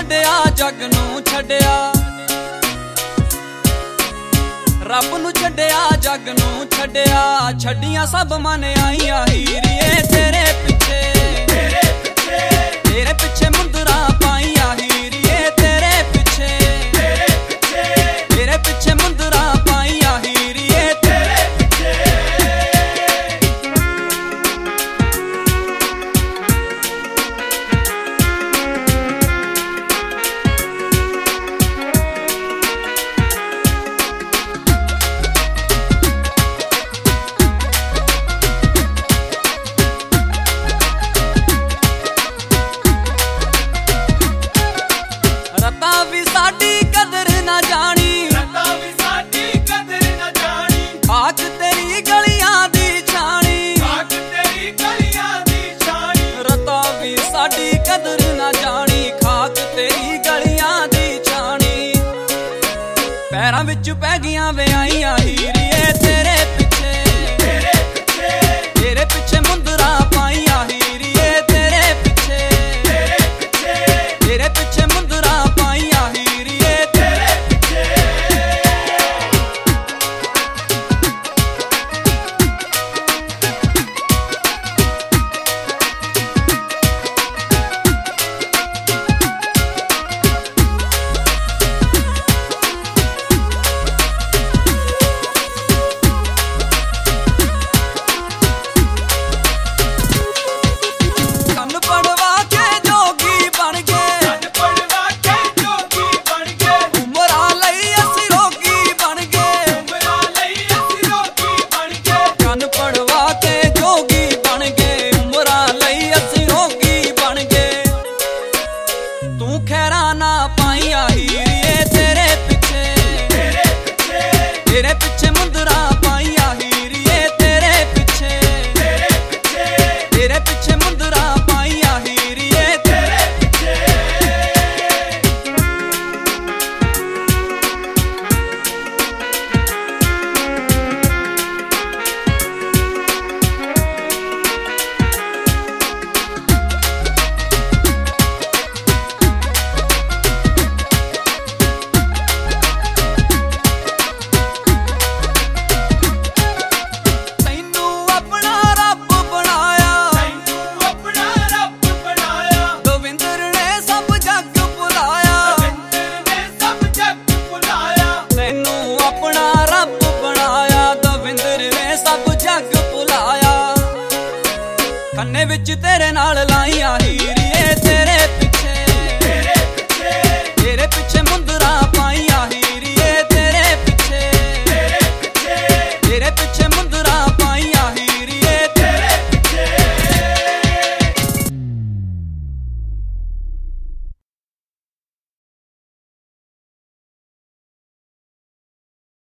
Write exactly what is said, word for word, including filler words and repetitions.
छड्डिया जग नूं छड्डिया रब नूं छड्डिया जग नूं छड्डिया छड्डियां सब मन आईयां हीरिए तेरे पिछे तेरे पिछे तेरे पिछे मुंदरा पाईयां हीरिए तेरे पिछे तेरे पिछे तेरे पिछे मुंदरा पाईयां हीरिए तेरे पिछे रता भी साडी कदर ना जानी रता भी साडी कदर ना जानी खाक तेरी गलियां दी छानी खाक तेरी गलियां दी छानी रता भी साडी कदर ना जानी खाक तेरी गलियां दी छानी पैरां विच पै गईयां वे आईयां हीरिए तेरे पिछे तेरे पिछे तेरे पिछे मुंदरा पाईयां हीरिए तेरे पिछे तेरे पिछे तेरे पिछे मुंदरा पाईयां हीरिए तेरे पिछे कन पड़वा के जोगी बन गए कन पड़वा के जोगी बन गए उमरा लई असी रोगी बन गए उमरा लई असी रोगी बन गए कन पड़वा के जोगी बन गए उमरा लई असी रोगी बन गए तू खैरा ना पाईयां हीरिए तेरे पिछे तेरे पिछे तेरे पिछे मुंदरा पाईयां हीरिए तेरे पिछे तेरे पिछे तेरे पिछे मुंदरा पाईयां हीरिए तेरे पिछे तैनू अपना रब बनाया तैनू अपना रब बनाया दविंदर ने सब जग भुलाया दविंदर ने सब जग भुलाया तैनू अपना रब बनाया दविंदर ने सब जग भुलाया कन्ने विच तेरे नाल लाईयां